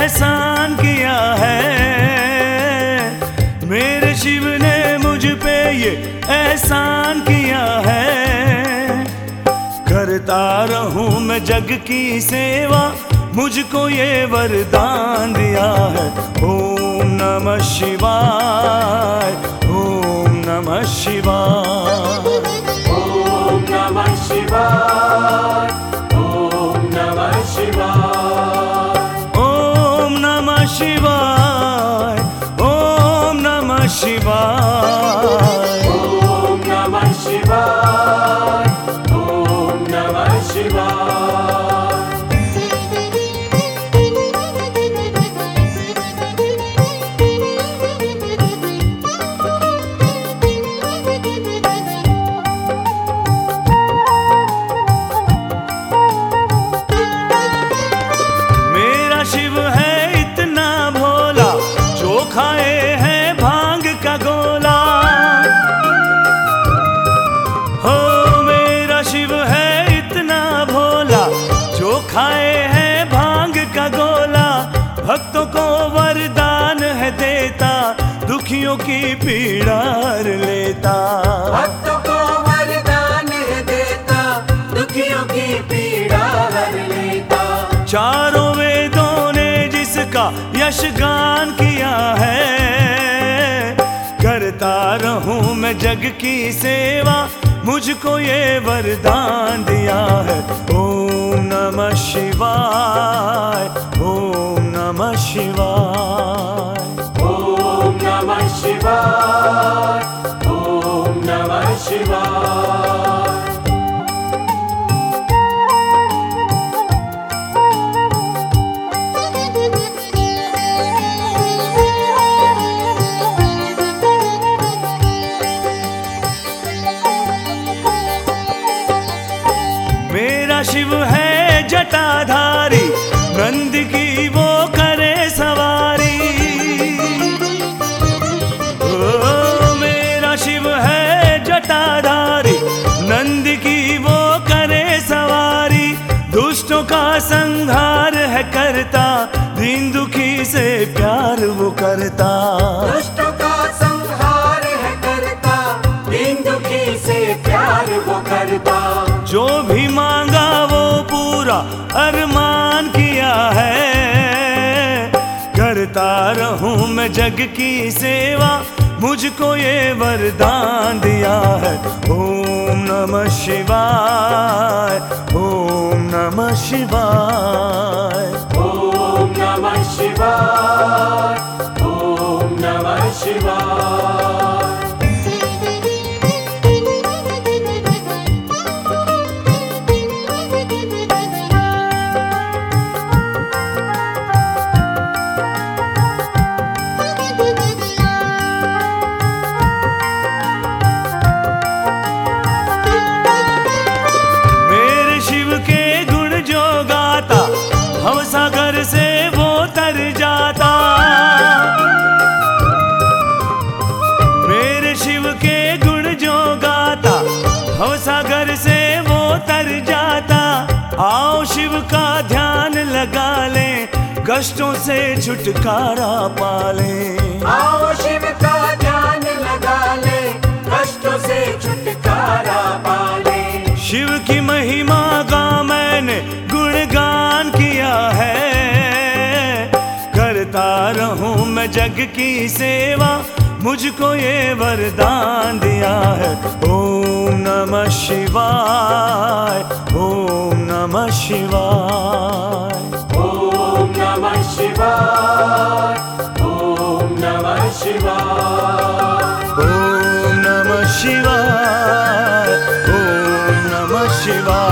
एहसान किया है, मेरे शिव ने मुझ पे ये एहसान किया है। करता रहूं मैं जग की सेवा, मुझको ये वरदान दिया है। ओम नमः शिवाय, ओम नमः शिवाय, ओम नमः शिवाय, ओम नमः शिवाय, ओम नमः शिवाय, ओम नमः शिवाय, ओम नमः शिवाय, ओम नमः शिवाय। मेरा शिव है इतना भोला, जो खाए हैं भांग का गोला। हो मेरा शिव है इतना भोला, जो खाए हैं भांग का गोला। भक्तों को वरदान है देता, दुखियों की पीड़ा हर लेता। भक्तों को वरदान है देता, दुखियों की पीड़ा हर लेता। चारों वेदों ने जिसका यशगान किया है, करता रहूं मैं जग की सेवा, मुझको ये वरदान दिया है। ओम नमः शिवाय, ओम नमः शिवाय, ओम नमः शिवाय, ओम नमः शिवाय। मेरा शिव है जटाधारी, नंद की वो करे सवारी। ओ मेरा शिव है जटाधारी, नंद की वो करे सवारी। दुष्टों का संहार है करता, दीन दुखी से प्यार वो करता। दुष्टों का संहार है करता, दीन दुखी से प्यार वो करता। जो भी मांगा वो पूरा अरमान किया है, करता रहूं मैं जग की सेवा, मुझको ये वरदान दिया है। ओम नमः शिवाय, ओम नमः शिवाय, ओम नमः शिवाय, ओम नमः शिवाय। मेरे शिव के गुण जो गाता, भवसागर से वो तर जाता। मेरे शिव के गुण जो गाता, भवसागर से वो तर जाता। आओ शिव का ध्यान लगा लें, कष्टों से छुटकारा पा लें। आओ शिव का ध्यान लगा ले, कष्टों से छुटकारा पा ले। शिव की महिमा का मैंने गुणगान किया है, करता रहूं मैं जग की सेवा, मुझको ये वरदान दिया है। ओम नमः शिवाय, ओम नमः शिवाय, ओम नमः शिवाय, ओम नमः शिवाय, ओम नमः शिवाय, ओम नमः शिवाय।